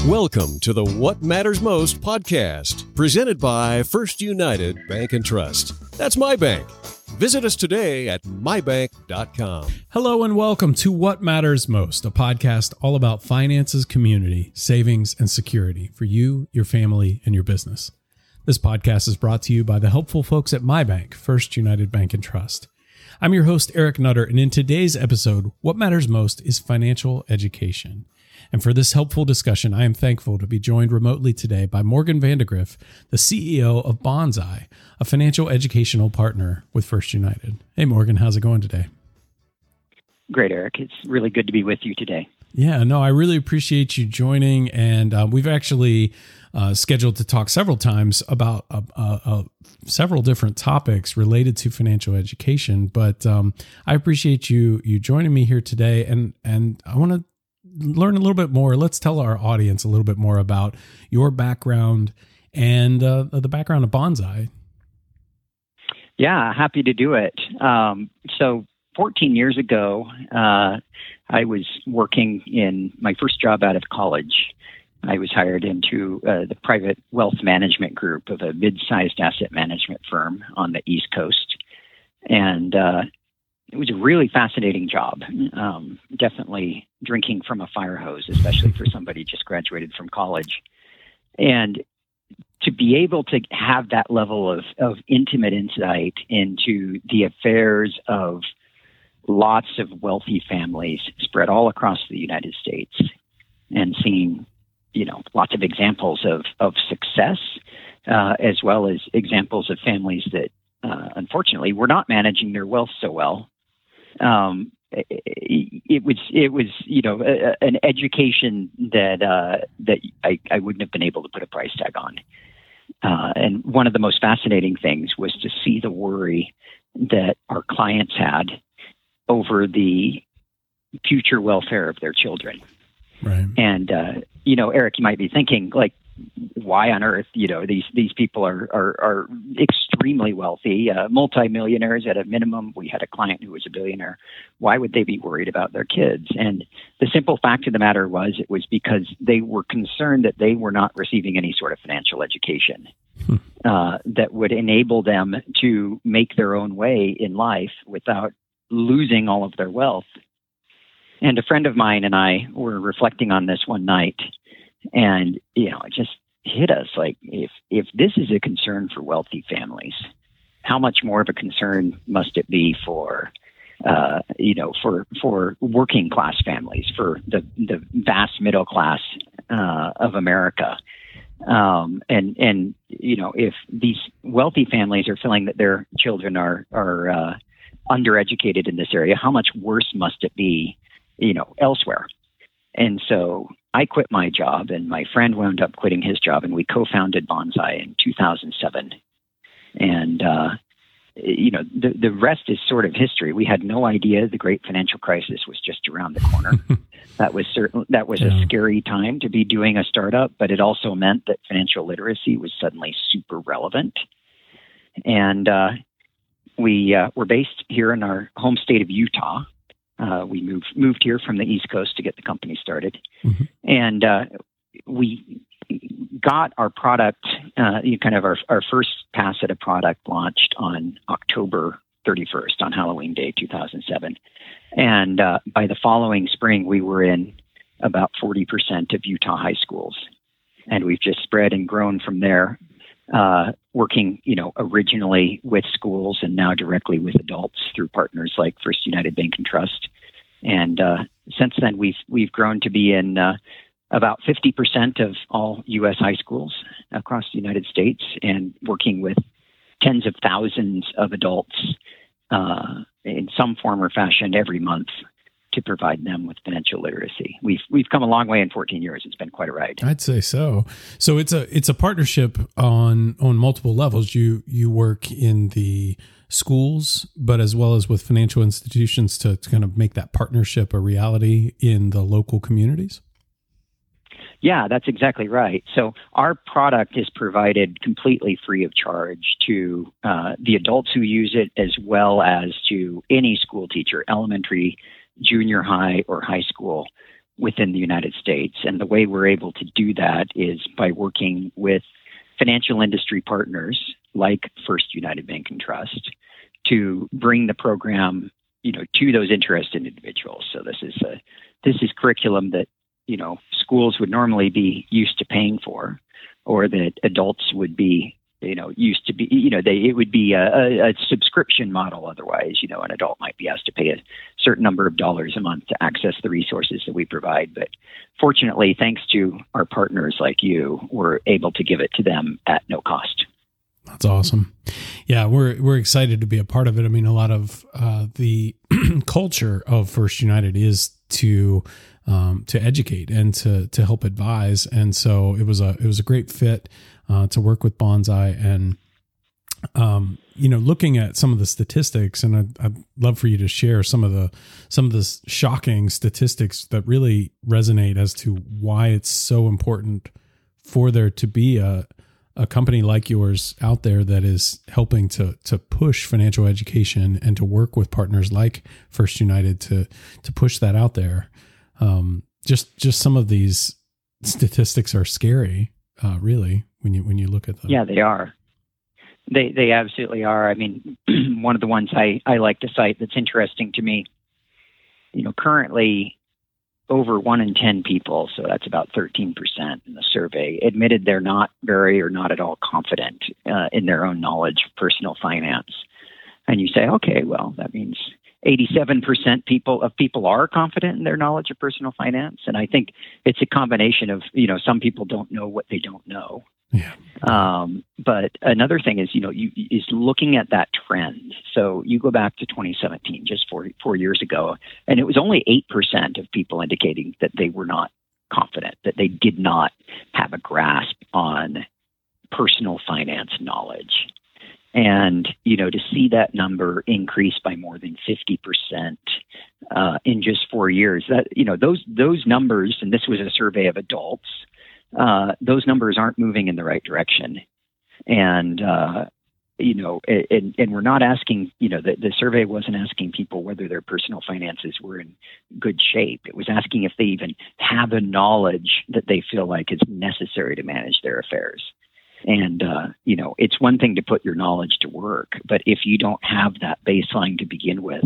Welcome to the What Matters Most podcast, presented by First United Bank and Trust. That's my bank. Visit us today at mybank.com. Hello and welcome to What Matters Most, a podcast all about finances, community, savings, and security for you, your family, and your business. This podcast is brought to you by the helpful folks at my bank, First United Bank and Trust. I'm your host, Eric Nutter, and in today's episode, what matters most is financial education. And for this helpful discussion, I am thankful to be joined remotely today by Morgan Vandegrift, the CEO of Bonsai, a financial educational partner with First United. Hey, Morgan, how's it going today? Great, Eric. It's really good to be with you today. Yeah, no, I really appreciate you joining. And we've actually scheduled to talk several times about several different topics related to financial education. But I appreciate you joining me here today. And I want to learn a little bit more. Let's tell our audience a little bit more about your background and the background of Bonsai. Yeah, happy to do it. So 14 years ago, I was working in my first job out of college. I was hired into the private wealth management group of a mid-sized asset management firm on the East Coast. And it was a really fascinating job. Definitely drinking from a fire hose, especially for somebody just graduated from college. And to be able to have that level of intimate insight into the affairs of lots of wealthy families spread all across the United States and seeing, lots of examples of success, as well as examples of families that, unfortunately, were not managing their wealth so well. It was an education that I wouldn't have been able to put a price tag on. And one of the most fascinating things was to see the worry that our clients had over the future welfare of their children. Right. And Eric, you might be thinking, like, why on earth, these people are extremely wealthy, multimillionaires at a minimum. We had a client who was a billionaire. Why would they be worried about their kids? And the simple fact of the matter it was because they were concerned that they were not receiving any sort of financial education that would enable them to make their own way in life without losing all of their wealth. And a friend of mine and I were reflecting on this one night. And, it just hit us like, if this is a concern for wealthy families, how much more of a concern must it be for working class families, for the vast middle class of America? If these wealthy families are feeling that their children are undereducated in this area, how much worse must it be, elsewhere? And so I quit my job, and my friend wound up quitting his job, and we co-founded Bonsai in 2007. And, the rest is sort of history. We had no idea the great financial crisis was just around the corner. That was a scary time to be doing a startup, but it also meant that financial literacy was suddenly super relevant. And we're based here in our home state of Utah. We moved here from the East Coast to get the company started. Mm-hmm. And we got our product, our first pass at a product launched on October 31st, on Halloween Day, 2007. And by the following spring, we were in about 40% of Utah high schools. And we've just spread and grown from there, working, originally with schools and now directly with adults through partners like First United Bank and Trust. And since then, we've grown to be in about 50% of all U.S. high schools across the United States, and working with tens of thousands of adults in some form or fashion every month to provide them with financial literacy. We've come a long way in 14 years. It's been quite a ride. I'd say so. So it's a partnership on multiple levels. You work in the schools, but as well as with financial institutions to kind of make that partnership a reality in the local communities. Yeah, that's exactly right. So our product is provided completely free of charge to the adults who use it, as well as to any school teacher, elementary, junior high, or high school, within the United States. And the way we're able to do that is by working with financial industry partners like First United Bank and Trust to bring the program, to those interested individuals. So this is curriculum that, schools would normally be used to paying for, or that adults would be, used to be, it would be a subscription model. Otherwise, an adult might be asked to pay a certain number of dollars a month to access the resources that we provide. But fortunately, thanks to our partners like you, we're able to give it to them at no cost. That's awesome. Yeah, we're excited to be a part of it. I mean, a lot of the culture of First United is to educate and to help advise, and so it was a great fit to work with Bonsai. And looking at some of the statistics, and I'd love for you to share some of the shocking statistics that really resonate as to why it's so important for there to be a company like yours out there that is helping to push financial education and to work with partners like First United to push that out there. Just some of these statistics are scary, really, when you look at them. Yeah, they are. They absolutely are. I mean, one of the ones I like to cite that's interesting to me, currently over 1 in 10 people, so that's about 13% in the survey, admitted they're not very or not at all confident in their own knowledge of personal finance. And you say, okay, well, that means 87% people are confident in their knowledge of personal finance. And I think it's a combination of, some people don't know what they don't know. Yeah. But another thing is, is looking at that trend. So you go back to 2017, just four years ago, and it was only 8% of people indicating that they were not confident, that they did not have a grasp on personal finance knowledge. And, to see that number increase by more than 50% in just 4 years, that, those numbers, and this was a survey of adults, those numbers aren't moving in the right direction. And, and we're not asking, the survey wasn't asking people whether their personal finances were in good shape. It was asking if they even have a knowledge that they feel like is necessary to manage their affairs. And, it's one thing to put your knowledge to work, but if you don't have that baseline to begin with,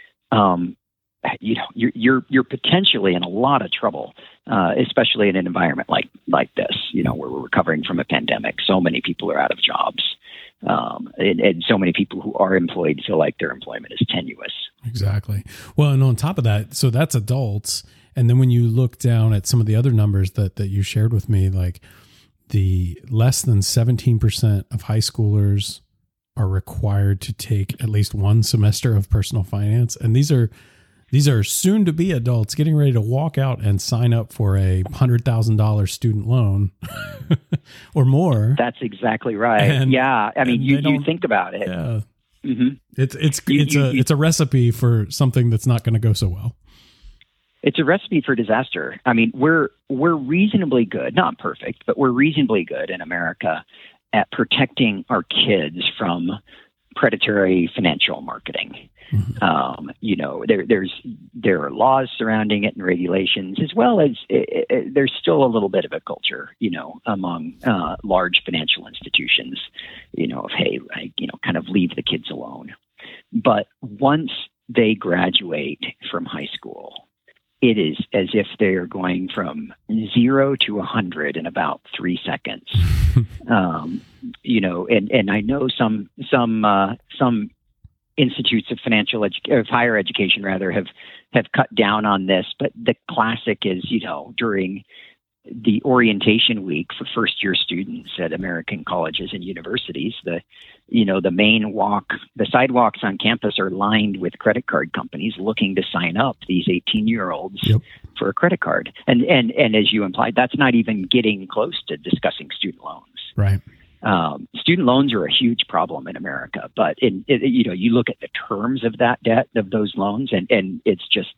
you're potentially in a lot of trouble, especially in an environment like this, where we're recovering from a pandemic. So many people are out of jobs, and so many people who are employed feel like their employment is tenuous. Exactly. Well, and on top of that, so that's adults. And then when you look down at some of the other numbers that you shared with me, like the less than 17% of high schoolers are required to take at least one semester of personal finance. And these are soon to be adults getting ready to walk out and sign up for a $100,000 student loan or more. That's exactly right. And, yeah. I mean, you think about it. Yeah. Mm-hmm. It's a recipe for something that's not going to go so well. It's a recipe for disaster. I mean, we're reasonably good, not perfect, but we're reasonably good in America at protecting our kids from predatory financial marketing. Mm-hmm. There are laws surrounding it and regulations, as well as there's still a little bit of a culture, among large financial institutions, of, hey, kind of leave the kids alone. But once they graduate from high school, it is as if they are going from 0 to 100 in about 3 seconds. And I know some institutes of higher education have cut down on this, but the classic is, during the orientation week for first-year students at American colleges and universities, the sidewalks on campus are lined with credit card companies looking to sign up these 18-year-olds Yep. for a credit card. And as you implied, that's not even getting close to discussing student loans. Right. Student loans are a huge problem in America, but you look at the terms of that debt, of those loans, and it's just,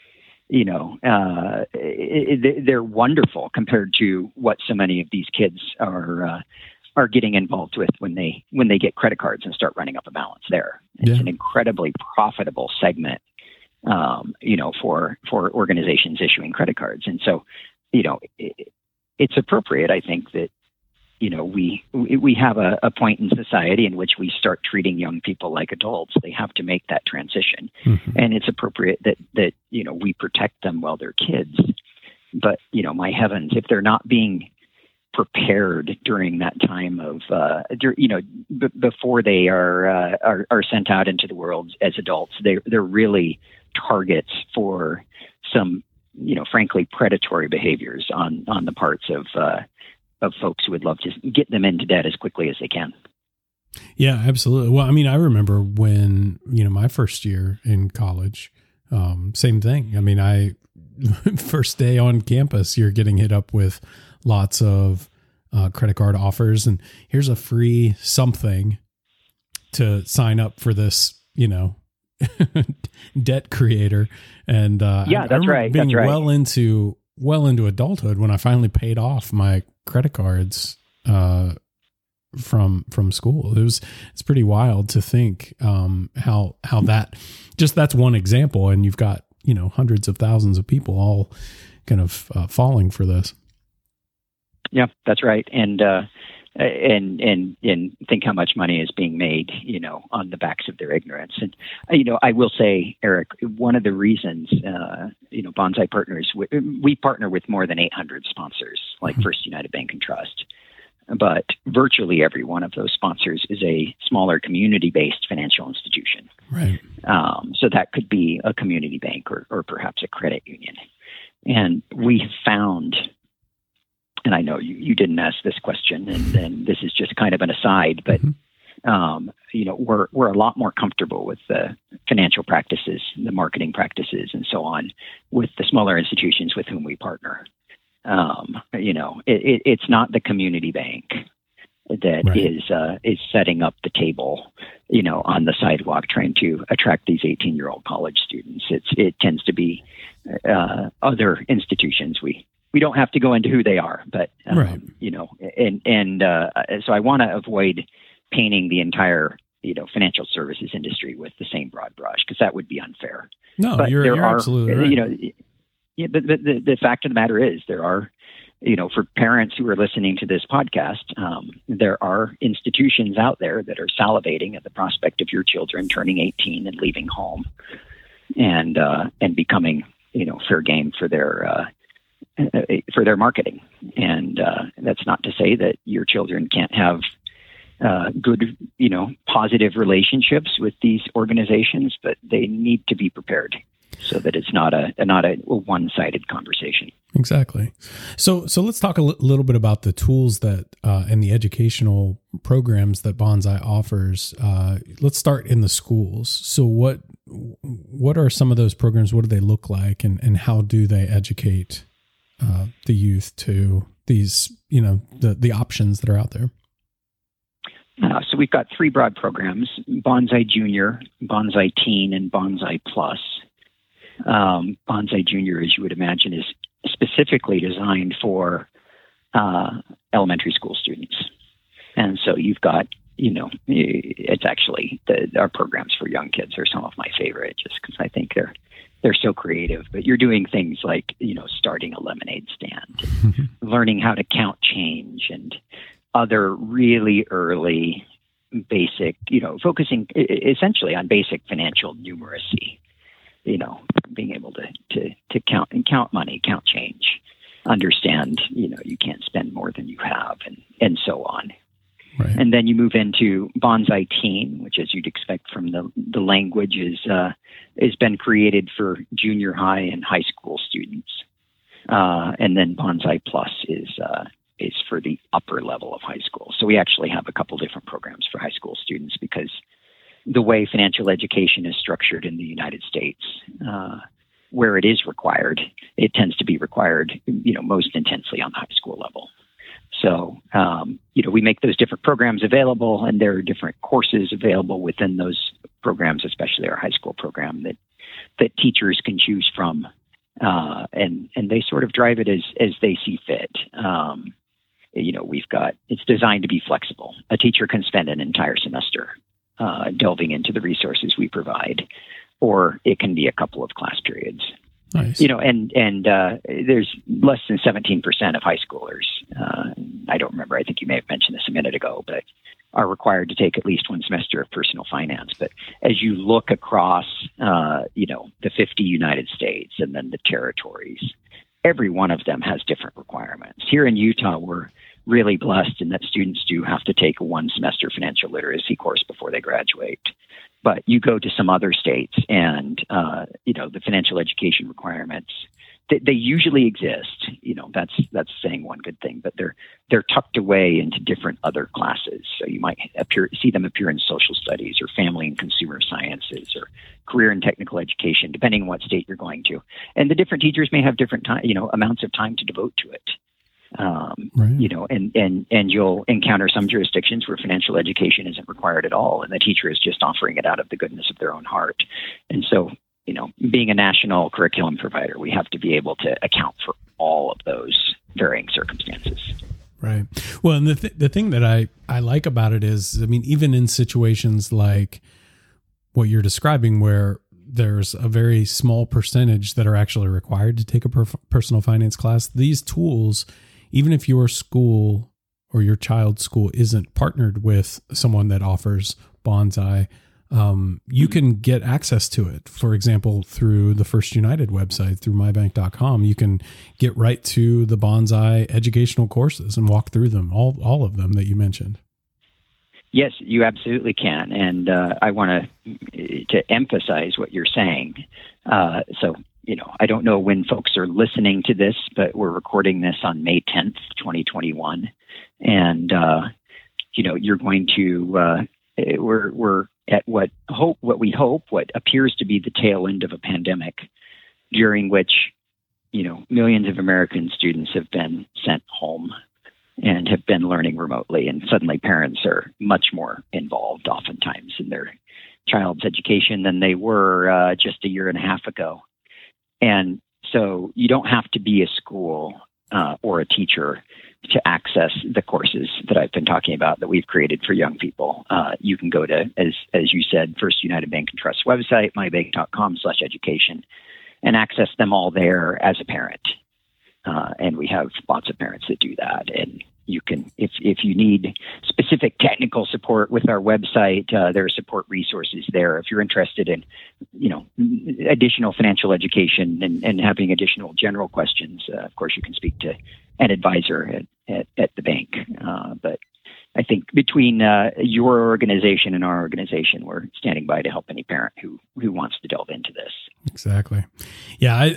they're wonderful compared to what so many of these kids are getting involved with when they get credit cards and start running up a balance there. It's an incredibly profitable segment for organizations issuing credit cards. And so, it's appropriate, I think, that, we have a point in society in which we start treating young people like adults. They have to make that transition. Mm-hmm. And it's appropriate that we protect them while they're kids. But, my heavens, if they're not being prepared during that time of, before they are sent out into the world as adults, they're really targets for some, frankly, predatory behaviors on the parts of folks who would love to get them into debt as quickly as they can. Yeah, absolutely. Well, I mean, I remember when, my first year in college, same thing. I mean, first day on campus, you're getting hit up with lots of credit card offers, and here's a free something to sign up for this, debt creator. And that's right. Being that's right. well into adulthood when I finally paid off my credit cards from school. It's pretty wild to think how that's one example, and you've got hundreds of thousands of people all kind of falling for this. Yeah, that's right. And think how much money is being made, on the backs of their ignorance. And, I will say, Eric, one of the reasons, Bonsai Partners, we partner with more than 800 sponsors, like First United Bank and Trust. But virtually every one of those sponsors is a smaller community-based financial institution. Right. So that could be a community bank or perhaps a credit union. And we found, and I know you didn't ask this question, and this is just kind of an aside, but we're a lot more comfortable with the financial practices, the marketing practices, and so on with the smaller institutions with whom we partner. It's not the community bank that right. is setting up the table, on the sidewalk trying to attract these 18-year-old college students. It tends to be other institutions. We don't have to go into who they are, but right. So I want to avoid painting the entire financial services industry with the same broad brush, because that would be unfair. No, but you're absolutely right. The fact of the matter is there are, for parents who are listening to this podcast, there are institutions out there that are salivating at the prospect of your children turning 18 and leaving home and becoming, fair game for their marketing. And that's not to say that your children can't have good, positive relationships with these organizations, but they need to be prepared so that it's not a one-sided conversation. Exactly. So let's talk a little bit about the tools that and the educational programs that Bonsai offers. Let's start in the schools. So what are some of those programs? What do they look like, and how do they educate the youth to these, the options that are out there? So we've got three broad programs: Bonsai Junior, Bonsai Teen, and Bonsai Plus. Bonsai Junior, as you would imagine, is specifically designed for elementary school students. And so you've got, it's actually our programs for young kids are some of my favorite, just because I think they're so creative. But you're doing things like, starting a lemonade stand, learning how to count change, and other really early basic, focusing essentially on basic financial numeracy. Being able to count money, count change, understand, you can't spend more than you have, and so on. Right. And then you move into Bonsai Teen, which, as you'd expect from the language, has been created for junior high and high school students. And then Bonsai Plus is for the upper level of high school. So we actually have a couple different programs for high school students, because the way financial education is structured in the United States, where it is required, it tends to be required, most intensely on the high school level. So, we make those different programs available, and there are different courses available within those programs, especially our high school program, that teachers can choose from, and they sort of drive it as they see fit. It's designed to be flexible. A teacher can spend an entire semester delving into the resources we provide. or it can be a couple of class periods. Nice. And there's less than 17% of high schoolers. I don't remember. I think you may have mentioned this a minute ago, but are required to take at least one semester of personal finance. But as you look across, the 50 United States and then the territories, every one of them has different requirements. Here in Utah, we're really blessed in that students do have to take a one semester financial literacy course before they graduate. But you go to some other states and, the financial education requirements, they usually exist. That's saying one good thing, but they're tucked away into different other classes. So you might see them appear in social studies or family and consumer sciences or career and technical education, depending on what state you're going to. And the different teachers may have different time, amounts of time to devote to it. Right. And you'll encounter some jurisdictions where financial education isn't required at all, and the teacher is just offering it out of the goodness of their own heart. And so, being a national curriculum provider, we have to be able to account for all of those varying circumstances. Right. Well, and the thing that I like about it is, even in situations like what you're describing, where there's a very small percentage that are actually required to take a personal finance class, these tools, even if your school or your child's school isn't partnered with someone that offers Bonsai, you can get access to it. For example, through the First United website, through mybank.com, you can get right to the Bonsai educational courses and walk through them, all of them that you mentioned. Yes, you absolutely can. And I want to emphasize what you're saying. So, I don't know when folks are listening to this, but we're recording this on May 10th, 2021. And, you're going to, we're at what appears to be the tail end of a pandemic, during which, millions of American students have been sent home and have been learning remotely. And suddenly parents are much more involved oftentimes in their child's education than they were just a year and a half ago. And so you don't have to be a school or a teacher to access the courses that I've been talking about that we've created for young people. You can go to, as you said, First United Bank and Trust website, mybank.com/education, and access them all there as a parent. And we have lots of parents that do that. And you can, if you need specific technical support with our website, there are support resources there. If you're interested in, additional financial education and having additional general questions, of course, you can speak to an advisor at the bank. But I think between your organization and our organization, we're standing by to help any parent who wants to delve into this. Exactly. Yeah,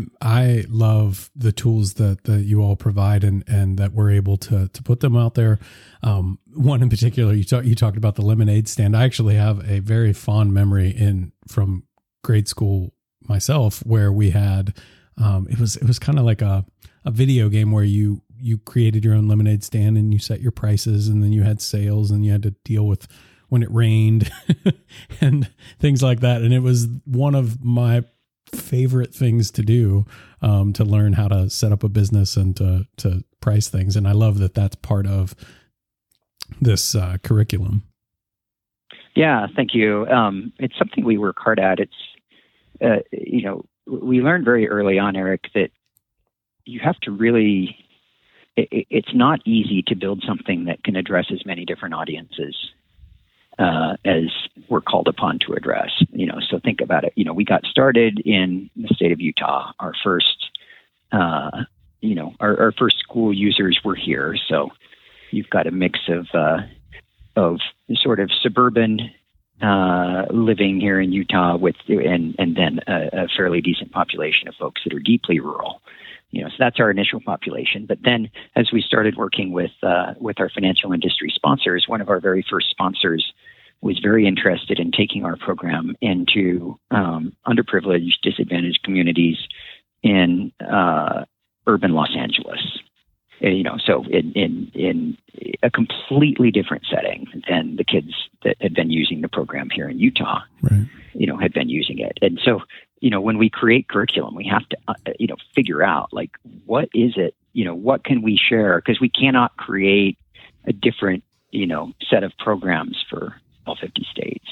I love the tools that you all provide and that we're able to put them out there. One in particular, you talked about the lemonade stand. I actually have a very fond memory from grade school myself, where we had it was kind of like a video game where you created your own lemonade stand and you set your prices, and then you had sales and you had to deal with when it rained and things like that. And it was one of my favorite things to do, to learn how to set up a business and to price things. And I love that that's part of this curriculum. Yeah, thank you. It's something we work hard at. It's, we learned very early on, Eric, that you have to really, it's not easy to build something that can address as many different audiences as we're called upon to address. So think about it. We got started in the state of Utah. Our first, our first school users were here. So you've got a mix of sort of suburban living here in Utah and then a fairly decent population of folks that are deeply rural. So that's our initial population. But then as we started working with our financial industry sponsors, one of our very first sponsors was very interested in taking our program into underprivileged, disadvantaged communities in urban Los Angeles. So in a completely different setting than the kids that had been using the program here in Utah, right, had been using it. And so, when we create curriculum, we have to, figure out, like, what is it, what can we share? Because we cannot create a different, set of programs for all 50 states.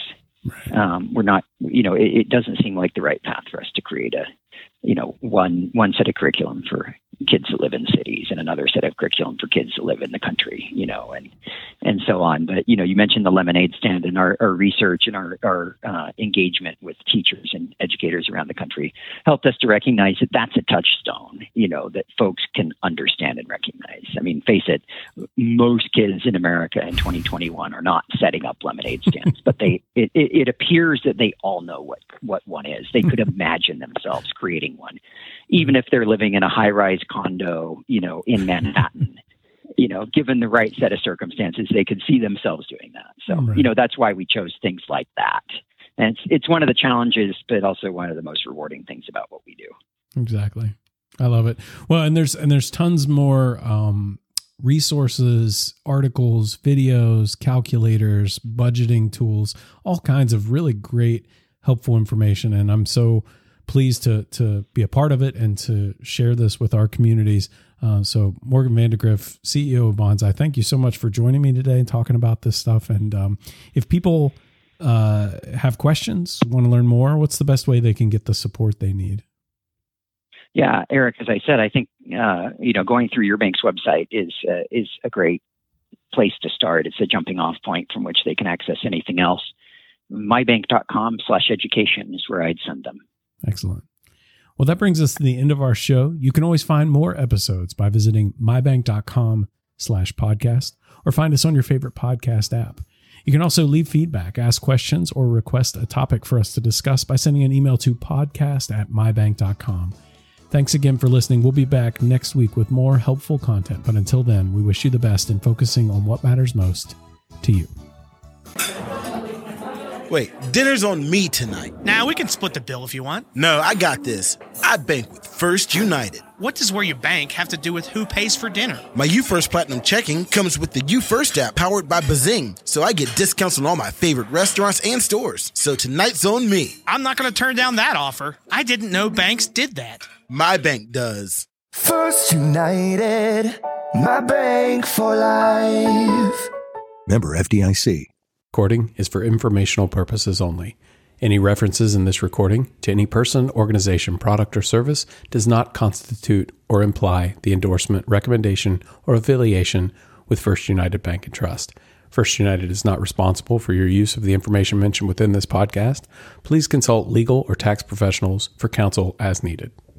Right. We're not, it doesn't seem like the right path for us to create one set of curriculum for kids that live in cities and another set of curriculum for kids that live in the country, and so on. But, you mentioned the lemonade stand, and our research and our engagement with teachers and educators around the country helped us to recognize that that's a touchstone, that folks can understand and recognize. I mean, face it, most kids in America in 2021 are not setting up lemonade stands, but it appears that they all know what one is. They could imagine themselves creating one, even if they're living in a high-rise condo, in Manhattan. Given the right set of circumstances, they could see themselves doing that. So, right. That's why we chose things like that. And it's one of the challenges, but also one of the most rewarding things about what we do. Exactly. I love it. Well, and there's tons more resources, articles, videos, calculators, budgeting tools, all kinds of really great, helpful information. And I'm so pleased to be a part of it and to share this with our communities. So Morgan Vandegrift, CEO of Bonsai, thank you so much for joining me today and talking about this stuff. And if people have questions, want to learn more, what's the best way they can get the support they need? Yeah, Eric, as I said, I think, going through your bank's website is a great place to start. It's a jumping off point from which they can access anything else. mybank.com/education is where I'd send them. Excellent. Well, that brings us to the end of our show. You can always find more episodes by visiting mybank.com/podcast or find us on your favorite podcast app. You can also leave feedback, ask questions, or request a topic for us to discuss by sending an email to podcast@mybank.com. Thanks again for listening. We'll be back next week with more helpful content. But until then, we wish you the best in focusing on what matters most to you. Wait, dinner's on me tonight. Nah, we can split the bill if you want. No, I got this. I bank with First United. What does where you bank have to do with who pays for dinner? My UFirst Platinum checking comes with the UFirst app powered by Bazing, so I get discounts on all my favorite restaurants and stores. So tonight's on me. I'm not going to turn down that offer. I didn't know banks did that. My bank does. First United, my bank for life. Member FDIC. Recording is for informational purposes only. Any references in this recording to any person, organization, product, or service does not constitute or imply the endorsement, recommendation, or affiliation with First United Bank and Trust. First United is not responsible for your use of the information mentioned within this podcast. Please consult legal or tax professionals for counsel as needed.